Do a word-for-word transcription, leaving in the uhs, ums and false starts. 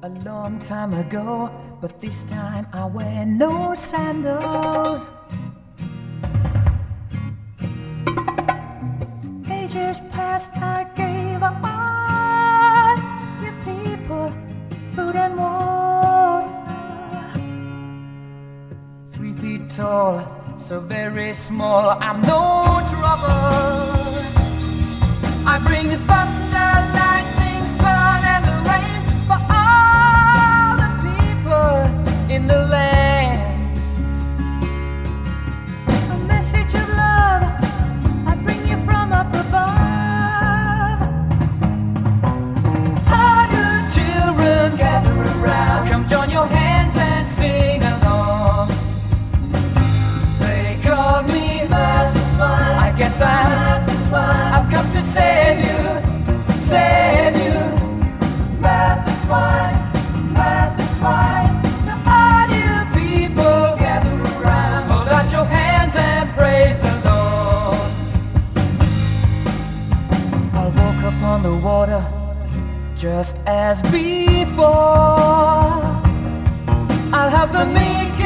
A long time ago, but this time I wear no sandals. Ages past, I gave up on you people, food and water. Three feet tall, so very small, I'm no trouble. I bring the thunder, lightning, sun, and the rain for all the people in the land. A message of love I bring you from up above. All you children gather around, come join your hands and sing along. They call me Matt the Swine. I guess I'm Matt the Swine. I've come to save you, save you, Matt the Swine, Matt the Swine. So all you people gather around, hold out your hands and praise the Lord. I'll walk upon the water just as before. I'll have the meek